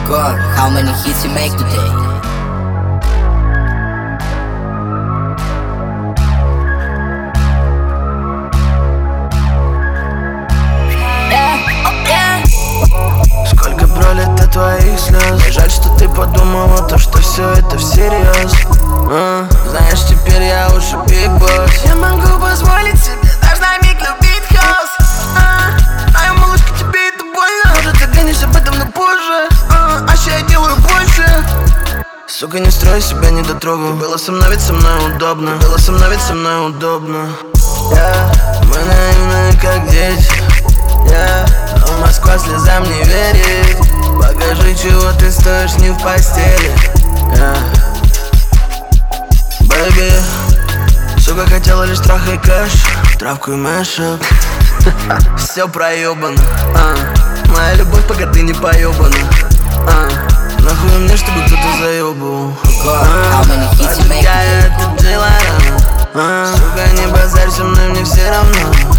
God, how many hits you make today? Сколько пролито твоих слез. Мне жаль, что ты подумала то, что все это всерьез. Знаешь, теперь я уже big boss. Я могу позволить себе даже на миг любить хаос. Знаю, малышка, тебе это больно. Может, ты гонишь об этом, но позже. А ща я делаю больше. Сука, не строй себя недотрогу. Ты была со мной, ведь со мной удобно. Ты была со мной, ведь со мной удобно. Мы наивные, как дети. Но Москва слезам не верит. Покажи, чего ты стоишь не в постели. Бэйби, сука, хотела лишь трах и кэш, травку и мэшап. Все проебано. Моя любовь, пока ты не поебана. Нахуй мне, чтобы кто-то заебывал. How many hits you make today? Это Джейлана. Сука, не базарь со мной, мне все равно.